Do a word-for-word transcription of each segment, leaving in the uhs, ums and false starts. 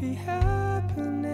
be happening.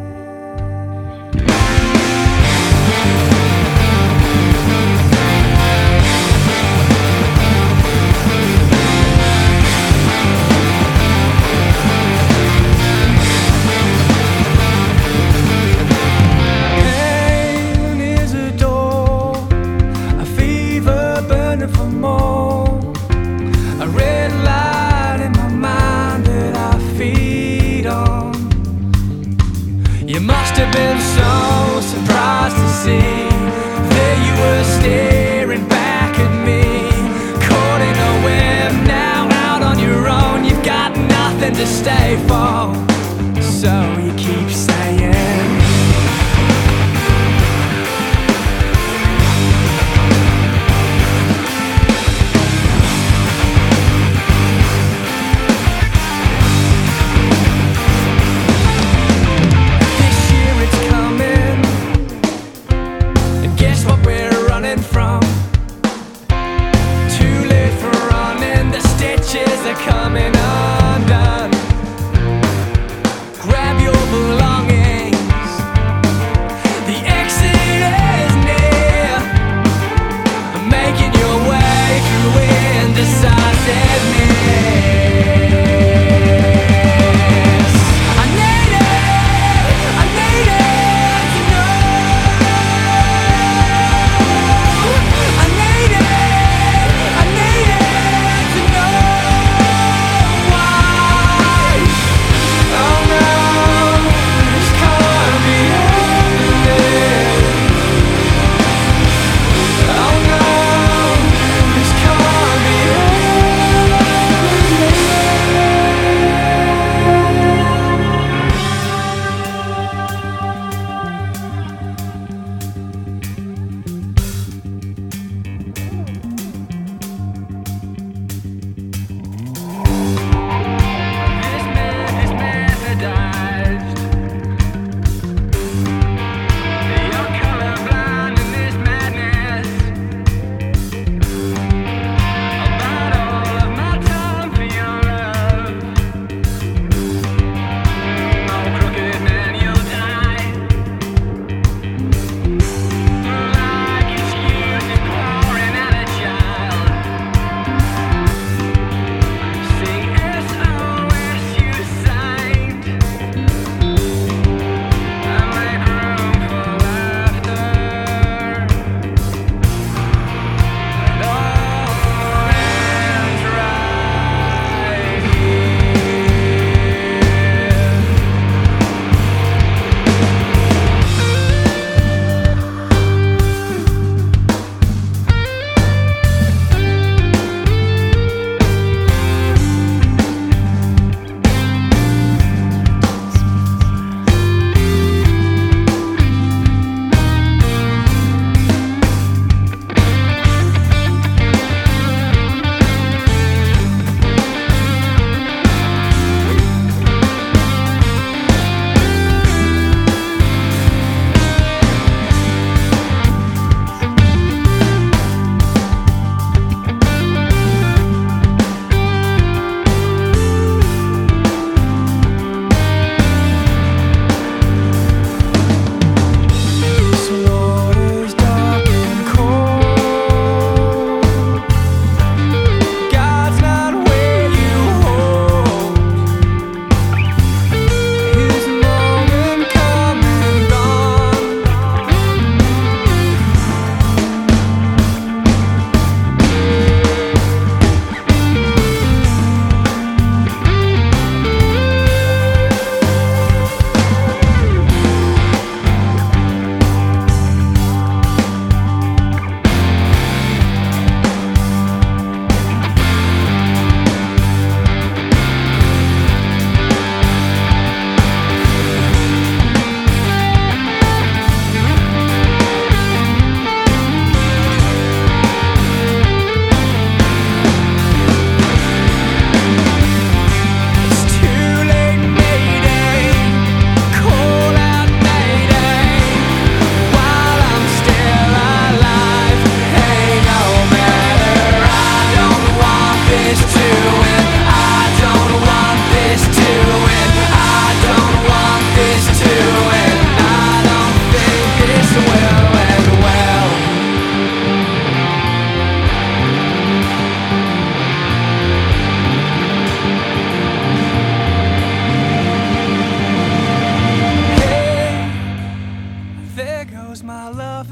Pain is a door, a fever burning for more, a red light in my mind that I feed on. You must have been so surprised to see there you were staring back at me, caught in a web, now out on your own. You've got nothing to stay for, so you keep saying coming undone.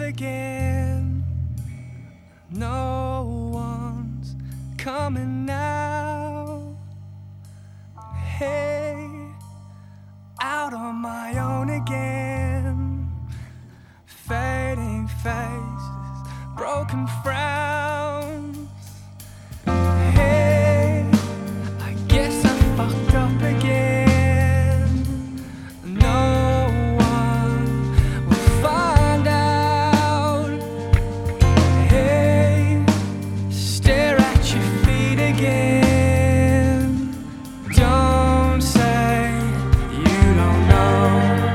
again. No one's coming now. Hey, out on my own again. Fading faces, broken frowns. Hey, I guess I fucked up again. No one will find out. Hey, stare at your feet again. Don't say you don't know.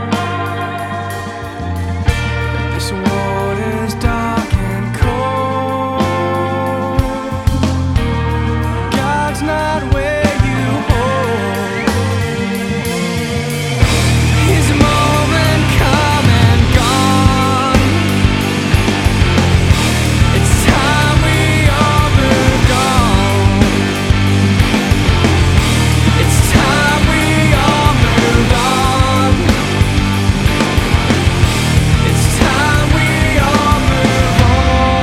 This water's dark and cold. God's not where you hold. His moment come and gone. It's time we all moved on. It's time we all moved on. It's time we all move on.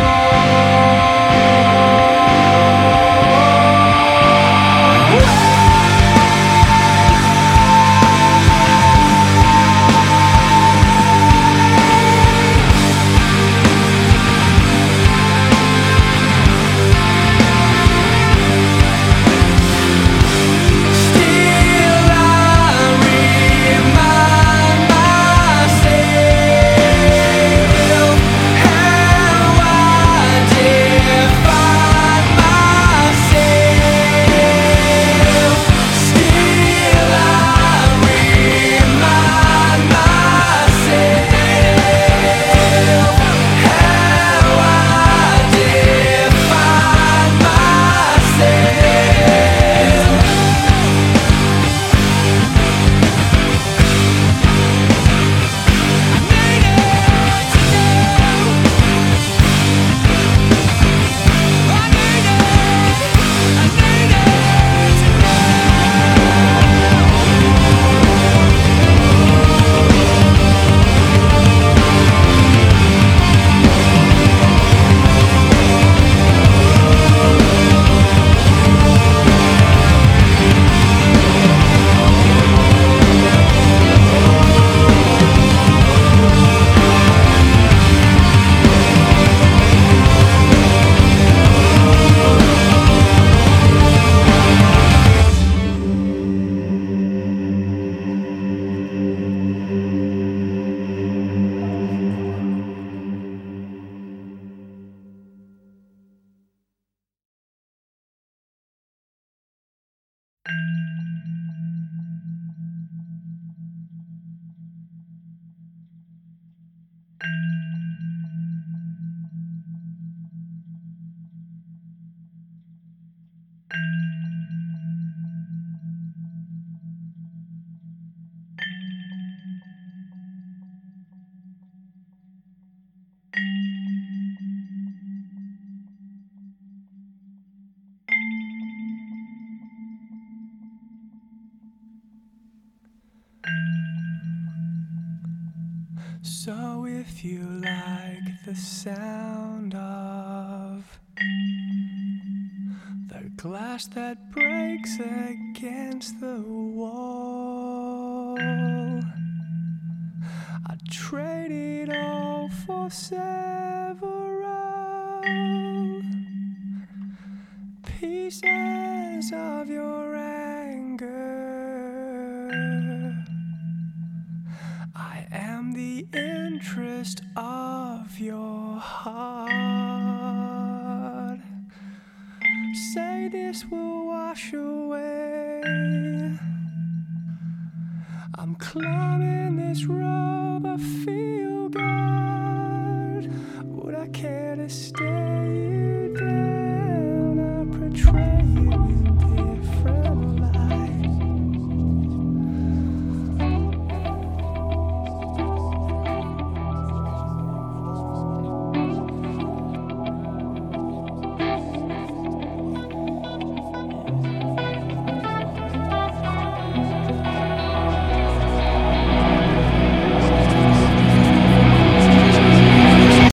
Still I remind myself how I define myself. Still I remind myself how I define myself. So if you like the sound of the glass that breaks against the wall, I'd trade it all for several pieces of your anger. I am the interest of your heart. Say this will wash away. I'm climbing this rope, I feel good. Would I care to stay?